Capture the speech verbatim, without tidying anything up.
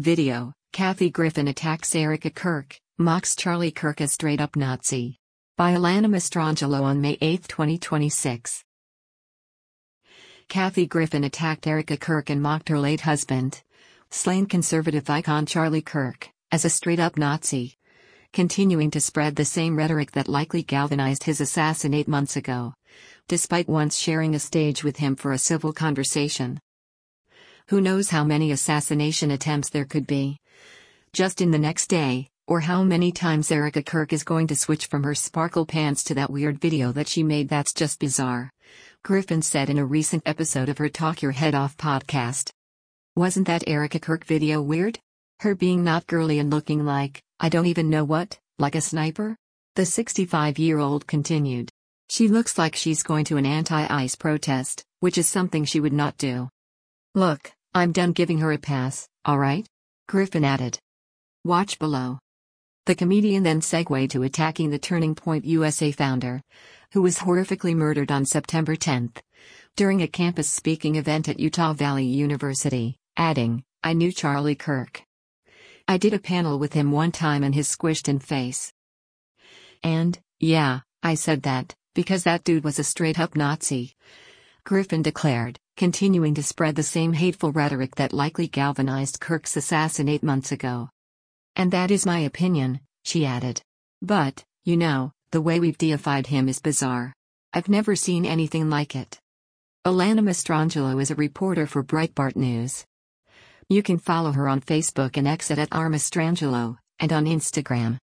Video: Kathy Griffin attacks Erica Kirk, mocks Charlie Kirk as straight-up Nazi. By Alana Mastrangelo on May eighth, twenty twenty-six. Kathy Griffin attacked Erica Kirk and mocked her late husband, slain conservative icon Charlie Kirk, as a straight-up Nazi, continuing to spread the same rhetoric that likely galvanized his assassin eight months ago, despite once sharing a stage with him for a civil conversation. Who knows how many assassination attempts there could be just in the next day, or how many times Erica Kirk is going to switch from her sparkle pants to that weird video that she made. That's just bizarre, Griffin said in a recent episode of her Talk Your Head Off podcast. Wasn't that Erica Kirk video weird? Her being not girly and looking like, I don't even know what, like a sniper? The sixty-five-year-old continued. She looks like she's going to an anti-ICE protest, which is something she would not do. Look, I'm done giving her a pass, alright? Griffin added. Watch below. The comedian then segued to attacking the Turning Point U S A founder, who was horrifically murdered on September tenth, during a campus speaking event at Utah Valley University, adding, I knew Charlie Kirk. I did a panel with him one time and his squished-in face. And, yeah, I said that, because that dude was a straight-up Nazi, Griffin declared, continuing to spread the same hateful rhetoric that likely galvanized Kirk's assassin eight months ago. And that is my opinion, she added. But, you know, the way we've deified him is bizarre. I've never seen anything like it. Alana Mastrangelo is a reporter for Breitbart News. You can follow her on Facebook and X at R Mastrangelo, and on Instagram.